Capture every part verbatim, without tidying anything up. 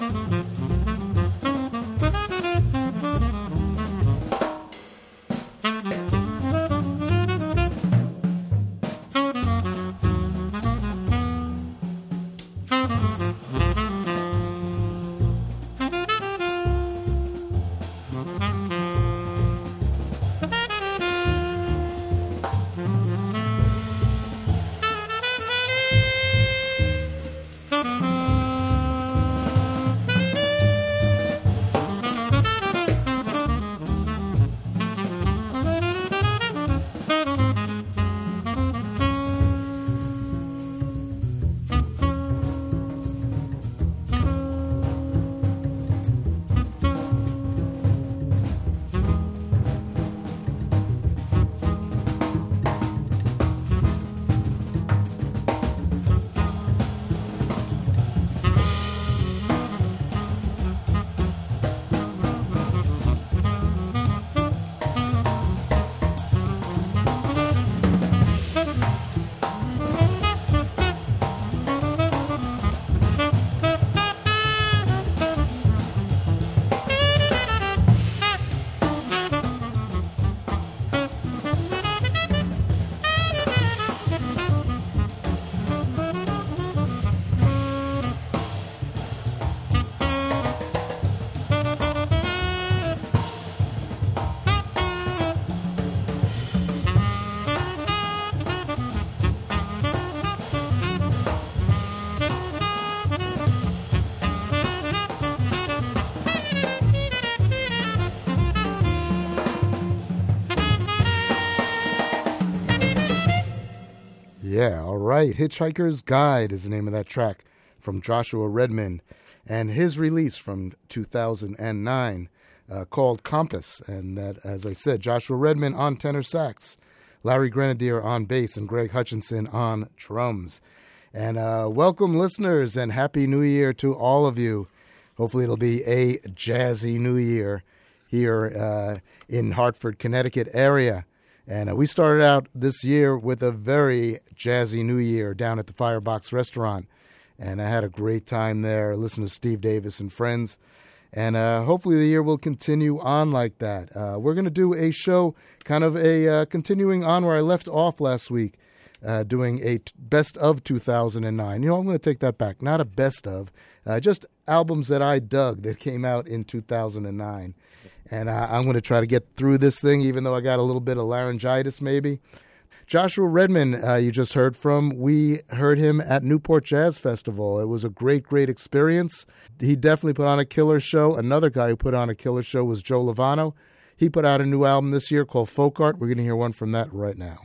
Yeah, all right. Hitchhiker's Guide is the name of that track from Joshua Redman and his release from two thousand nine uh, called Compass. And that, as I said, Joshua Redman on tenor sax, Larry Grenadier on bass, and Greg Hutchinson on drums. And uh, welcome, listeners, and Happy New Year to all of you. Hopefully it'll be a jazzy New Year here uh, in Hartford, Connecticut area. And uh, we started out this year with a very jazzy New Year down at the Firebox Restaurant. And I had a great time there, listening to Steve Davis and friends. And uh, hopefully the year will continue on like that. Uh, we're going to do a show, kind of a uh, continuing on where I left off last week, uh, doing a t- best of two thousand nine. You know, I'm going to take that back. Not a best of, uh, just albums that I dug that came out in two thousand nine. And uh, I'm going to try to get through this thing, even though I got a little bit of laryngitis, maybe. Joshua Redman, uh, you just heard from. We heard him at Newport Jazz Festival. It was a great, great experience. He definitely put on a killer show. Another guy who put on a killer show was Joe Lovano. He put out a new album this year called Folk Art. We're going to hear one from that right now.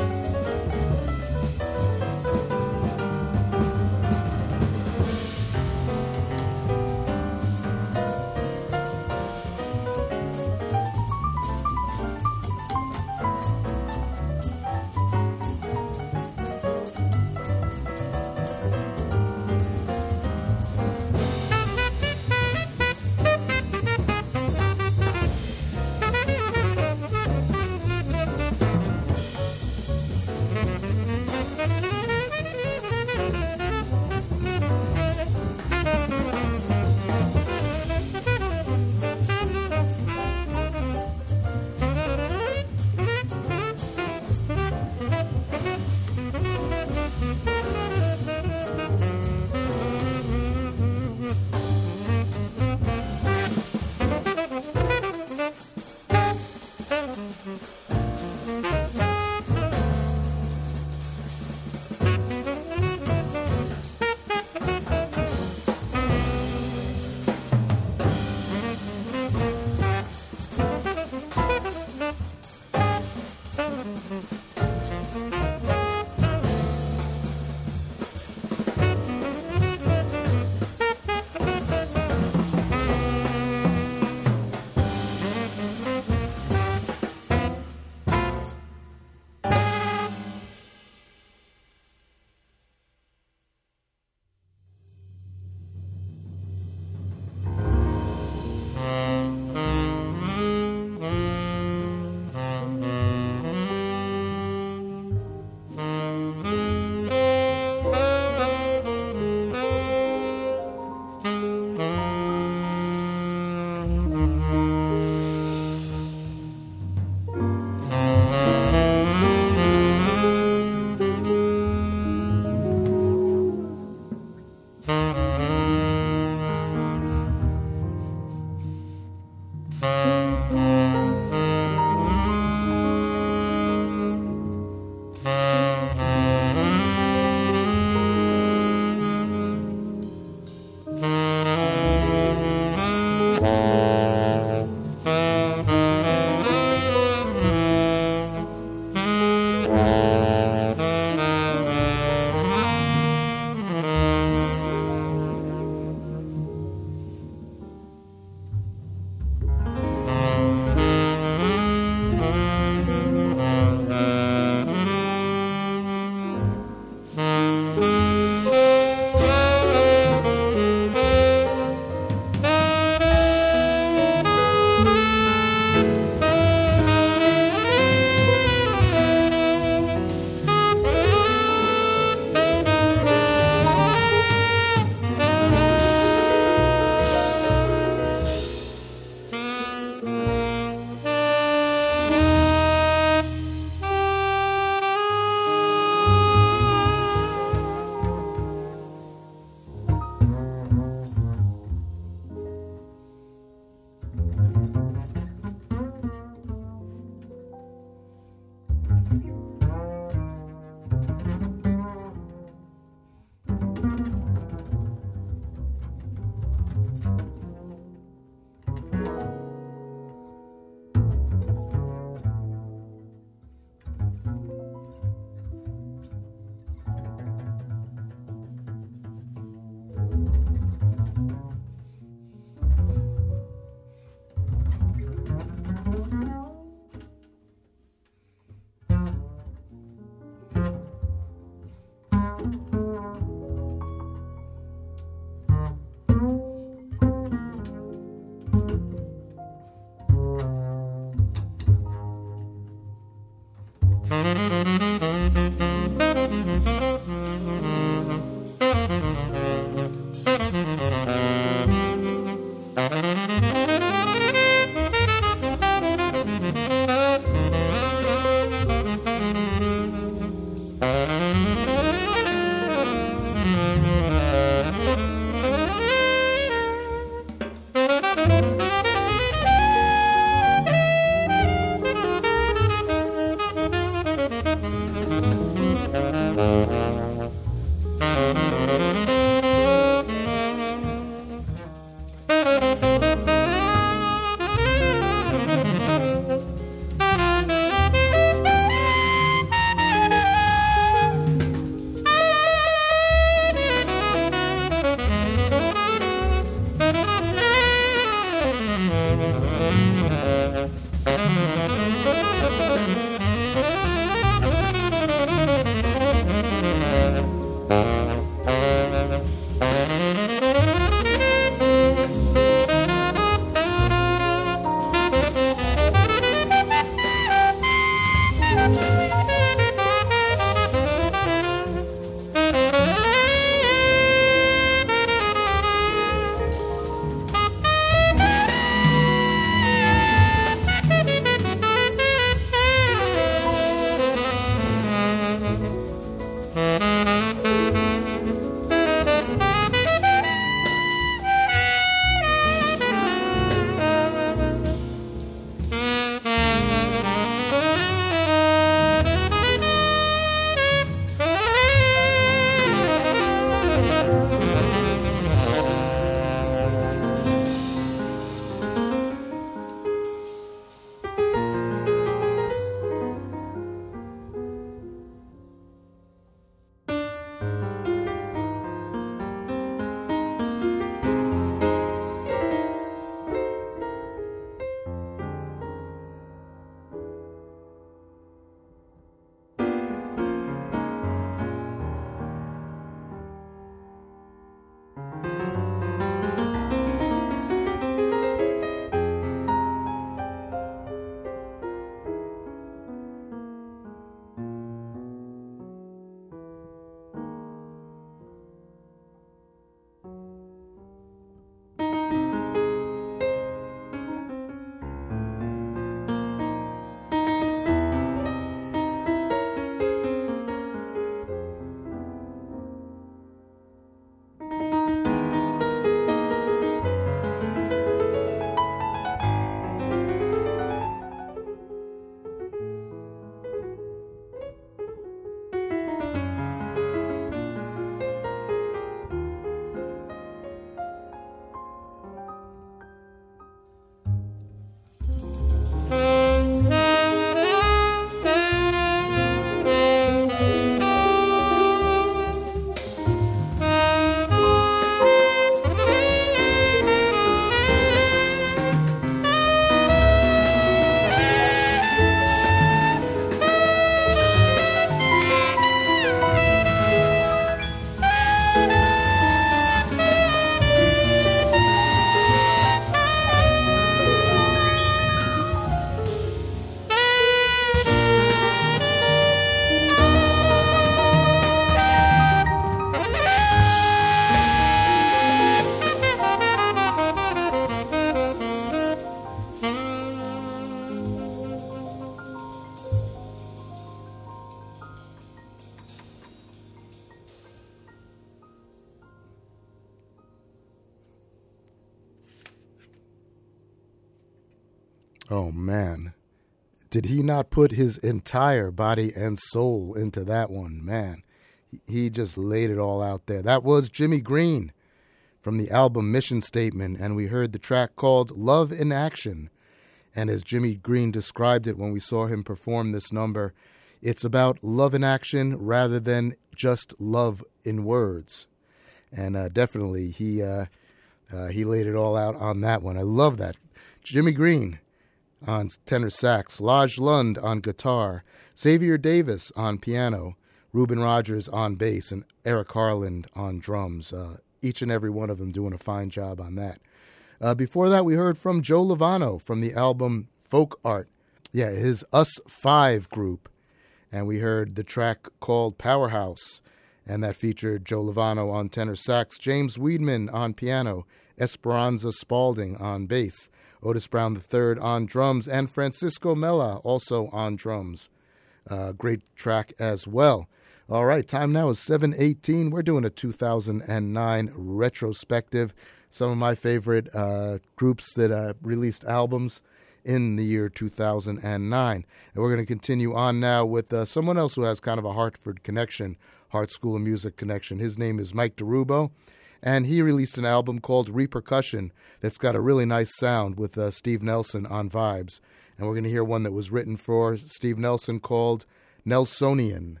Oh, man. Did he not put his entire body and soul into that one? Man, he just laid it all out there. That was Jimmy Green from the album Mission Statement, and we heard the track called Love in Action. And as Jimmy Green described it when we saw him perform this number, it's about love in action rather than just love in words. And uh, definitely, he uh, uh, he laid it all out on that one. I love that. Jimmy Green on tenor sax, Laj Lund on guitar, Xavier Davis on piano, Reuben Rogers on bass, and Eric Harland on drums. Uh, each and every one of them doing a fine job on that. Uh, before that, we heard from Joe Lovano from the album Folk Art. Yeah, his Us Five group. And we heard the track called Powerhouse. And that featured Joe Lovano on tenor sax, James Weedman on piano, Esperanza Spalding on bass, Otis Brown the third on drums, and Francisco Mella also on drums. Uh, great track as well. All right, time now is seven eighteen. We're doing a two thousand nine retrospective. Some of my favorite uh, groups that uh, released albums in the year two thousand nine. And we're going to continue on now with uh, someone else who has kind of a Hartford connection, Hart School of Music connection. His name is Mike DeRubo, and he released an album called Repercussion that's got a really nice sound with uh, Steve Nelson on vibes. And we're going to hear one that was written for Steve Nelson called Nelsonian.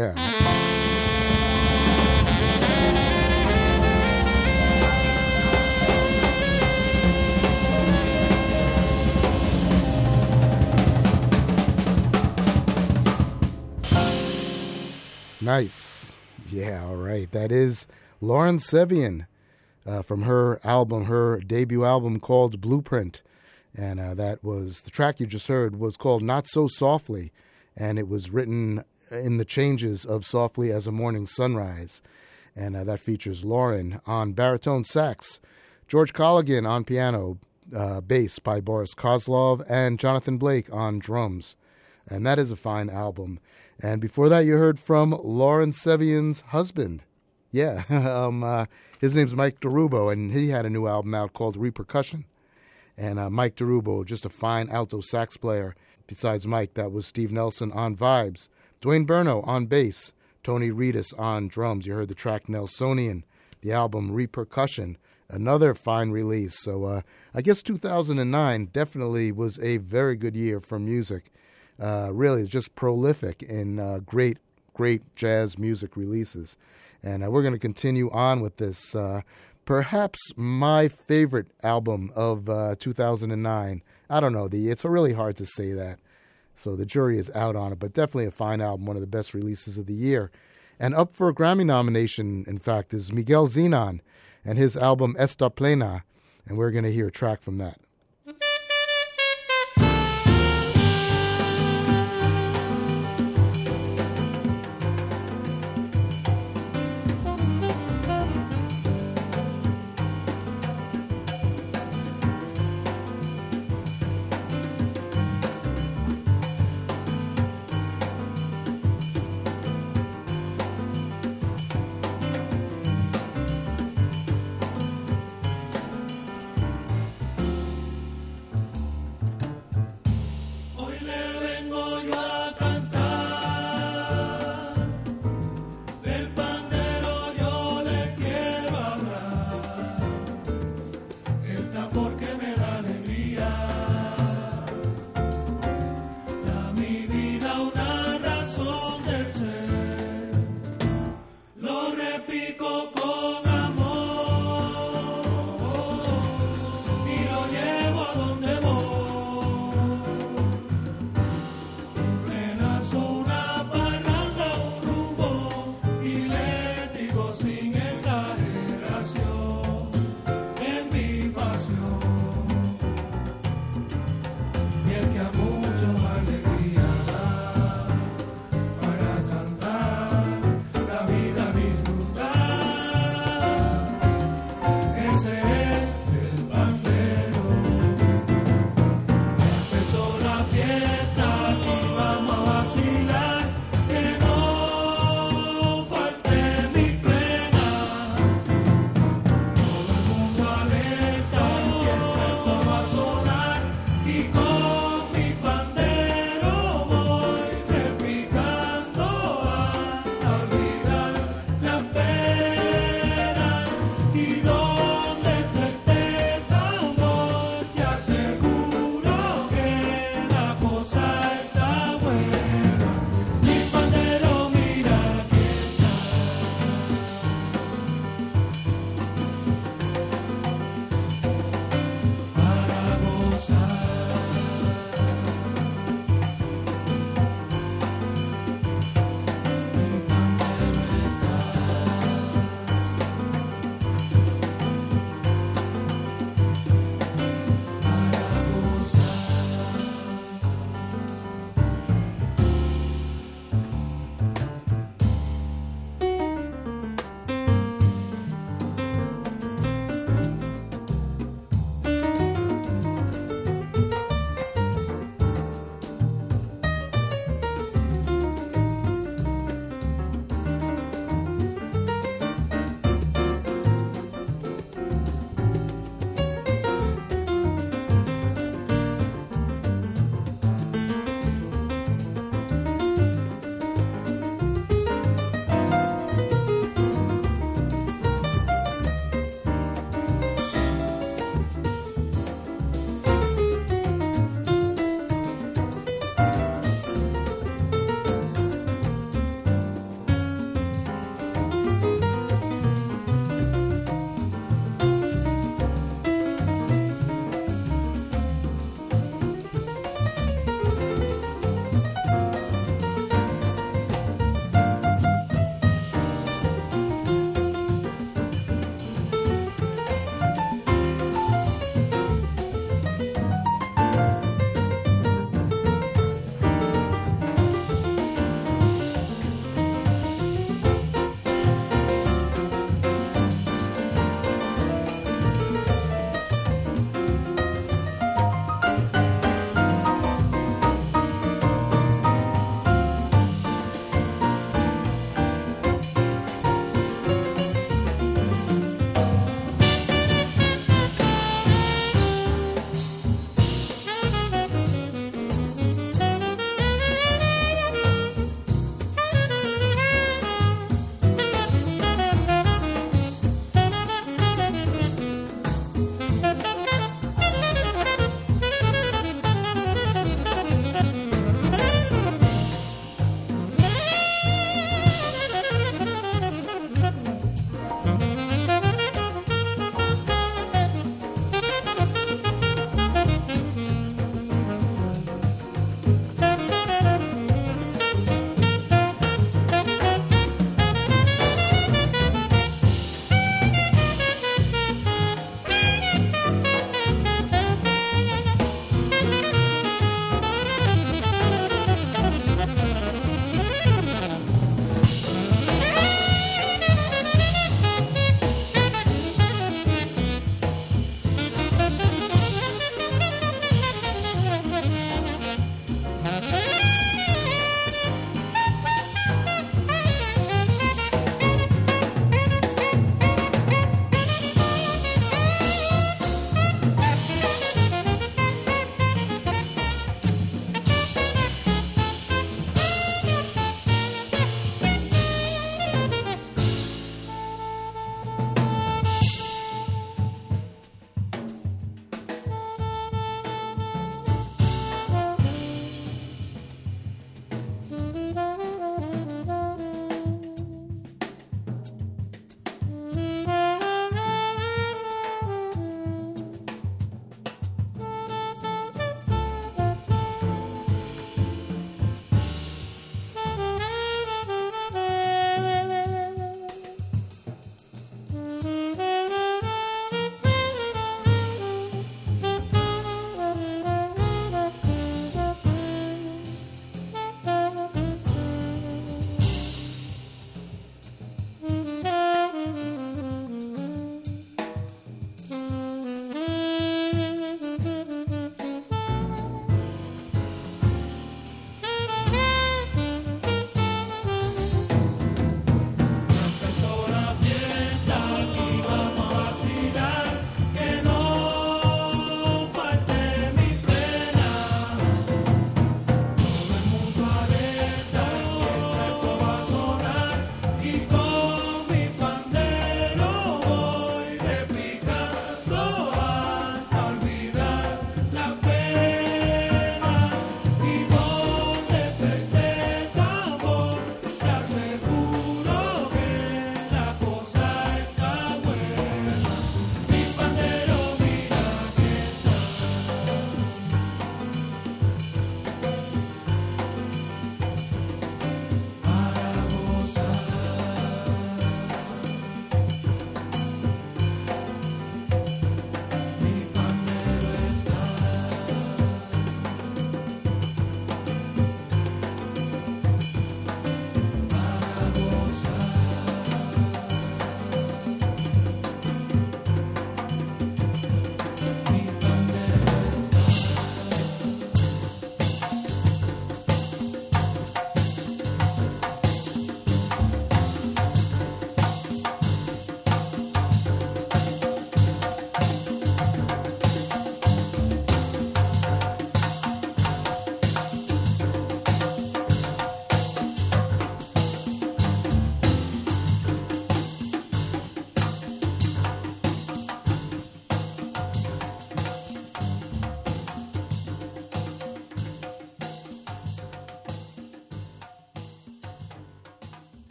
Yeah. Nice. Yeah, all right. That is Lauren Sevian uh, from her album, her debut album called Blueprint. And uh, that was, the track you just heard was called Not So Softly. And it was written in the changes of Softly as a Morning Sunrise. And uh, that features Lauren on baritone sax, George Colligan on piano, uh, bass by Boris Kozlov, and Jonathan Blake on drums. And that is a fine album. And before that, you heard from Lauren Sevian's husband. Yeah, um, uh, his name's Mike DeRubo, and he had a new album out called Repercussion. And uh, Mike DeRubo, just a fine alto sax player. Besides Mike, that was Steve Nelson on vibes, Dwayne Burno on bass, Tony Reedus on drums. You heard the track Nelsonian, the album Repercussion, another fine release. So uh, I guess two thousand nine definitely was a very good year for music. Uh, really just prolific in uh, great, great jazz music releases. And uh, we're going to continue on with this. Uh, perhaps my favorite album of uh, two thousand nine. I don't know. The It's really hard to say that. So the jury is out on it, but definitely a fine album, one of the best releases of the year. And up for a Grammy nomination, in fact, is Miguel Zenon and his album Esta Plena. And we're going to hear a track from that.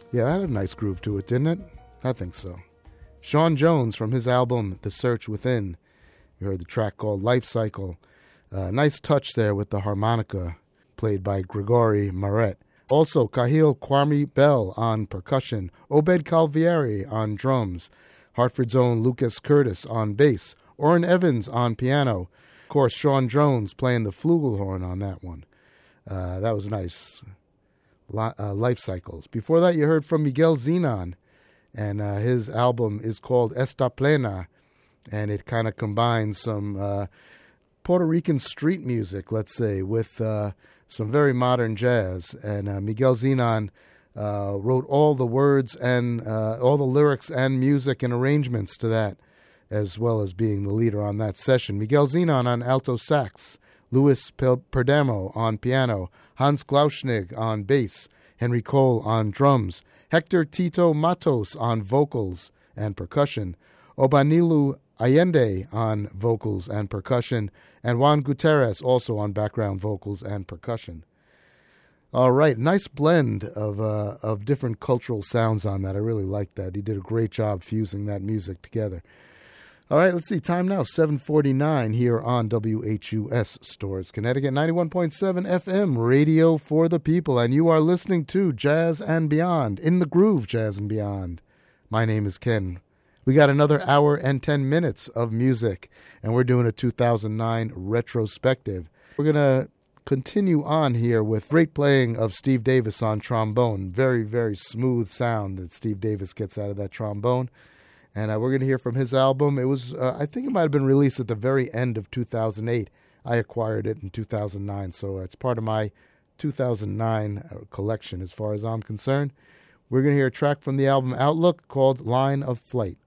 Yeah, that had a nice groove to it, didn't it? I think so. Sean Jones from his album The Search Within. You heard the track called Life Cycle. Uh, nice touch there with the harmonica played by Gregory Maret. Also, Kahil Kwame Bell on percussion, Obed Calvieri on drums, Hartford's own Lucas Curtis on bass, Orrin Evans on piano. Of course, Sean Jones playing the flugelhorn on that one. Uh, that was nice. Li- uh, Life Cycles. Before that, you heard from Miguel Zenon, and uh, his album is called Esta Plena, and it kind of combines some uh, Puerto Rican street music, let's say, with uh, some very modern jazz. And uh, Miguel Zenon uh, wrote all the words and uh, all the lyrics and music and arrangements to that, as well as being the leader on that session. Miguel Zenon on alto sax, Luis Perdomo on piano, Hans Glauschnig on bass, Henry Cole on drums, Hector Tito Matos on vocals and percussion, Obanilu Allende on vocals and percussion, and Juan Gutierrez also on background vocals and percussion. All right, nice blend of uh, of different cultural sounds on that. I really liked that. He did a great job fusing that music together. All right, let's see. Time now, seven forty-nine here on W H U S Storrs, Connecticut, ninety-one point seven F M, radio for the people. And you are listening to Jazz and Beyond, In the Groove Jazz and Beyond. My name is Ken. We got another hour and ten minutes of music, and we're doing a two thousand nine retrospective. We're going to continue on here with great playing of Steve Davis on trombone. Very, very smooth sound that Steve Davis gets out of that trombone. And uh, we're going to hear from his album. It was, uh, I think it might have been released at the very end of two thousand eight. I acquired it in two thousand nine, so it's part of my two thousand nine collection as far as I'm concerned. We're going to hear a track from the album Outlook called Line of Flight.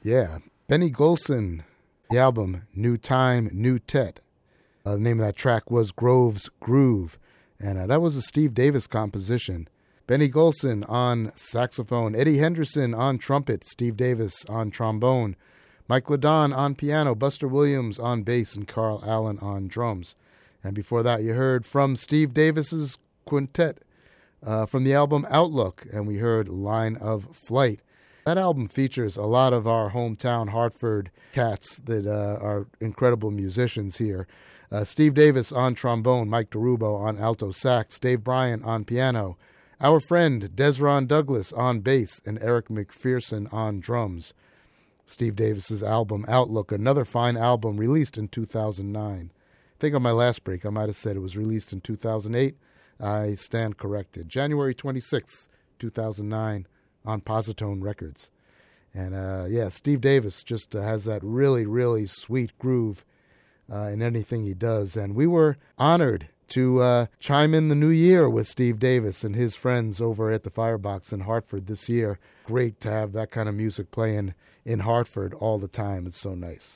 Yeah, Benny Golson, the album New Time, New Tet. Uh, the name of that track was Grove's Groove, and uh, that was a Steve Davis composition. Benny Golson on saxophone, Eddie Henderson on trumpet, Steve Davis on trombone, Mike LeDon on piano, Buster Williams on bass, and Carl Allen on drums. And before that, you heard from Steve Davis's quintet uh, from the album Outlook, and we heard Line of Flight. That album features a lot of our hometown Hartford cats that uh, are incredible musicians here. Uh, Steve Davis on trombone, Mike DeRubo on alto sax, Dave Bryant on piano, our friend Desron Douglas on bass, and Eric McPherson on drums. Steve Davis's album Outlook, another fine album released in two thousand nine. I think on my last break I might have said it was released in two thousand eight. I stand corrected. January twenty-sixth, two thousand nine. On Positone Records. And uh, yeah, Steve Davis just uh, has that really, really sweet groove uh, in anything he does. And we were honored to uh, chime in the new year with Steve Davis and his friends over at the Firebox in Hartford this year. Great to have that kind of music playing in Hartford all the time. It's so nice.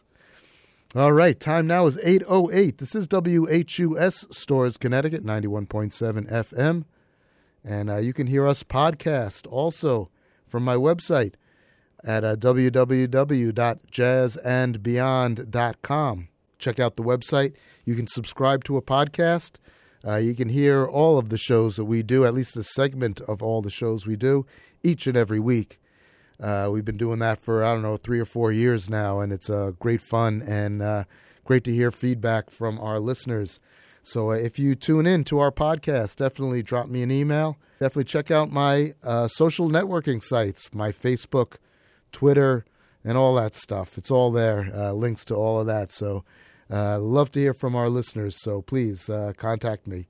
All right, time now is eight oh eight. This is W H U S Stores, Connecticut, ninety-one point seven F M. And uh, you can hear us podcast also from my website at uh, w w w dot jazz and beyond dot com. Check out the website. You can subscribe to a podcast. Uh, you can hear all of the shows that we do, at least a segment of all the shows we do, each and every week. Uh, we've been doing that for, I don't know, three or four years now, and it's uh, great fun and uh, great to hear feedback from our listeners. So uh, if you tune in to our podcast, definitely drop me an email. Definitely check out my uh, social networking sites, my Facebook, Twitter, and all that stuff. It's all there, uh, links to all of that. So uh, love to hear from our listeners, so please uh, contact me.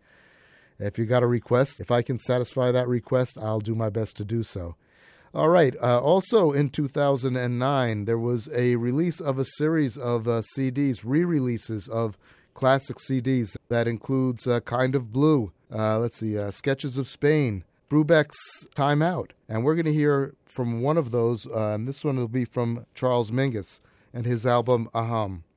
If you got a request, if I can satisfy that request, I'll do my best to do so. All right. Uh, also in two thousand nine, there was a release of a series of uh, C Ds, re-releases of classic C Ds that includes uh, Kind of Blue, uh, let's see, uh, Sketches of Spain, Brubeck's Time Out. And we're going to hear from one of those, uh, and this one will be from Charles Mingus and his album Aham.